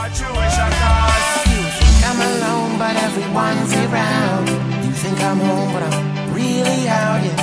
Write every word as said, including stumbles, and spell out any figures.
situation cause you think I'm alone but everyone's around. You think I'm home but I'm really out, yeah.